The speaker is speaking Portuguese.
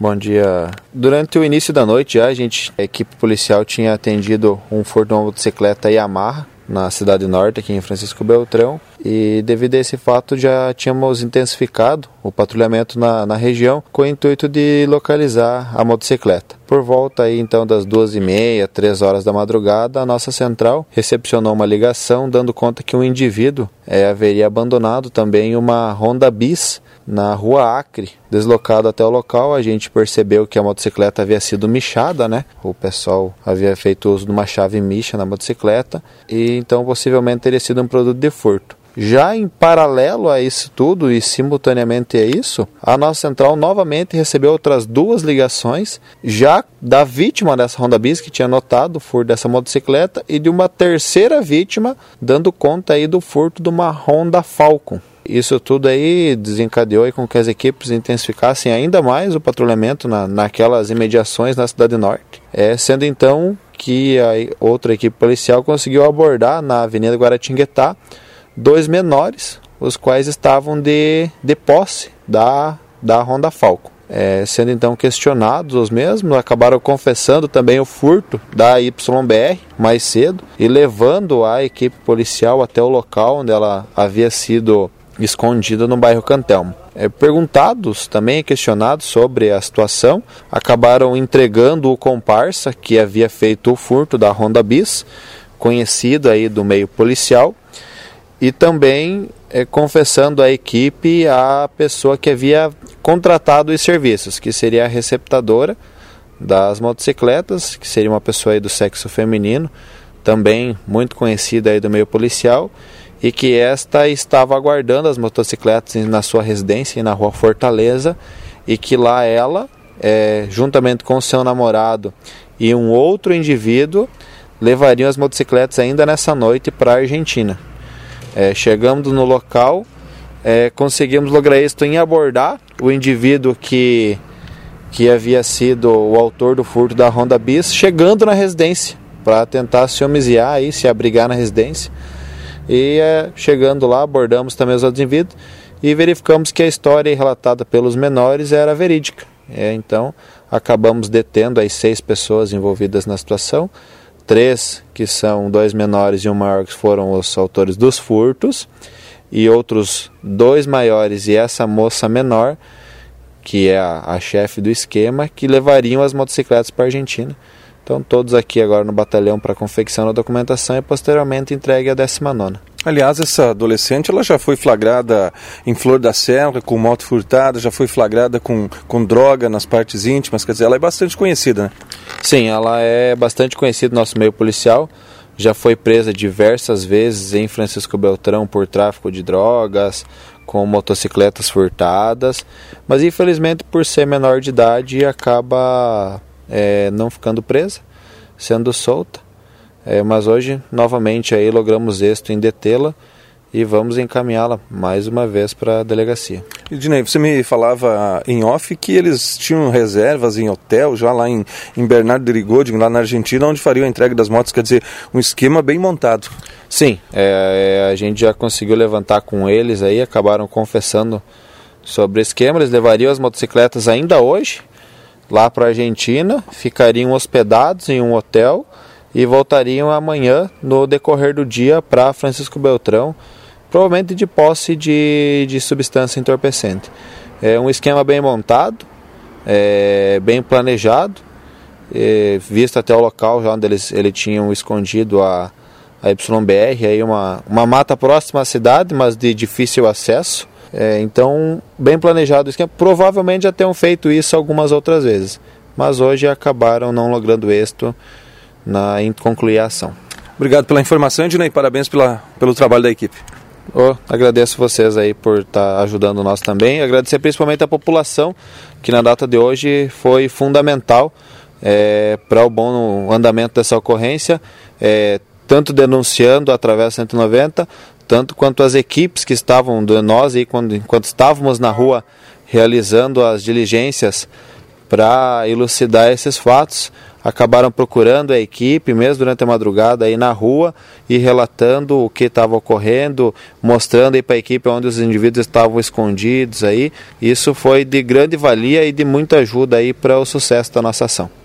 Bom dia. Durante o início da noite, a equipe policial tinha atendido um furto de uma motocicleta Yamaha na Cidade Norte, aqui em Francisco Beltrão, e devido a esse fato já tínhamos intensificado o patrulhamento na região com o intuito de localizar a motocicleta. Por volta aí então das 2h30, 3 horas da madrugada, a nossa central recepcionou uma ligação dando conta que um indivíduo haveria abandonado também uma Honda Bis na rua Acre. Deslocado até o local, a gente percebeu que a motocicleta havia sido michada, né? O pessoal havia feito uso de uma chave micha na motocicleta e então possivelmente teria sido um produto de furto. Já em paralelo a isso tudo e simultaneamente a isso, a nossa central novamente recebeu outras 2 ligações, já da vítima dessa Honda Bis que tinha notado o furto dessa motocicleta e de uma terceira vítima dando conta aí do furto de uma Honda Falcon. Isso tudo aí desencadeou aí com que as equipes intensificassem ainda mais o patrulhamento naquelas imediações na Cidade Norte. Sendo então que a outra equipe policial conseguiu abordar na Avenida Guaratinguetá 2 menores, os quais estavam de posse da Honda Falcon. Sendo então questionados os mesmos, acabaram confessando também o furto da YBR mais cedo e levando a equipe policial até o local onde ela havia sido escondida no bairro Cantelmo. Perguntados, também questionados sobre a situação, acabaram entregando o comparsa que havia feito o furto da Honda Bis, conhecido aí do meio policial, e também confessando à equipe a pessoa que havia contratado os serviços, que seria a receptadora das motocicletas, que seria uma pessoa aí do sexo feminino, também muito conhecida aí do meio policial, e que esta estava aguardando as motocicletas na sua residência na rua Fortaleza, e que lá ela, juntamente com seu namorado e um outro indivíduo, levariam as motocicletas ainda nessa noite para a Argentina. Chegamos no local, conseguimos lograr êxito em abordar o indivíduo que havia sido o autor do furto da Honda Bis, chegando na residência para tentar se homiziar e se abrigar na residência. E chegando lá, abordamos também os outros indivíduos e verificamos que a história relatada pelos menores era verídica. Então acabamos detendo as 6 pessoas envolvidas na situação, 3 que são 2 menores e um maior que foram os autores dos furtos, e outros 2 maiores e essa moça menor, que é a chefe do esquema, que levariam as motocicletas para a Argentina. Então todos aqui agora no batalhão para confecção da documentação e posteriormente entregue à 19ª. Aliás, essa adolescente ela já foi flagrada em Flor da Serra com moto furtada, já foi flagrada com droga nas partes íntimas, quer dizer, ela é bastante conhecida, né? Sim, ela é bastante conhecida no nosso meio policial, já foi presa diversas vezes em Francisco Beltrão por tráfico de drogas, com motocicletas furtadas, mas infelizmente por ser menor de idade acaba não ficando presa, sendo solta. Mas hoje, novamente, aí logramos êxito em detê-la e vamos encaminhá-la mais uma vez para a delegacia. Ednei, você me falava em off que eles tinham reservas em hotel já lá em Bernardo de Rigoding, lá na Argentina, onde fariam a entrega das motos, quer dizer, um esquema bem montado. Sim, a gente já conseguiu levantar com eles aí, acabaram confessando sobre o esquema, eles levariam as motocicletas ainda hoje lá para a Argentina, ficariam hospedados em um hotel e voltariam amanhã no decorrer do dia para Francisco Beltrão, provavelmente de posse de substância entorpecente. É um esquema bem montado, bem planejado, visto até o local já onde eles tinham escondido a YBR, aí uma mata próxima à cidade, mas de difícil acesso. Então, bem planejado o esquema. Provavelmente já tenham feito isso algumas outras vezes, mas hoje acabaram não logrando êxito em concluir a ação. Obrigado pela informação, Ednei, parabéns pelo trabalho da equipe. Agradeço vocês aí por estar ajudando nós também. Agradecer principalmente a população, que na data de hoje foi fundamental para o bom andamento dessa ocorrência, tanto denunciando através do 190, tanto quanto as equipes que estavam nós aí enquanto estávamos na rua realizando as diligências para elucidar esses fatos, acabaram procurando a equipe mesmo durante a madrugada aí na rua e relatando o que estava ocorrendo, mostrando aí para a equipe onde os indivíduos estavam escondidos aí. Isso foi de grande valia e de muita ajuda aí para o sucesso da nossa ação.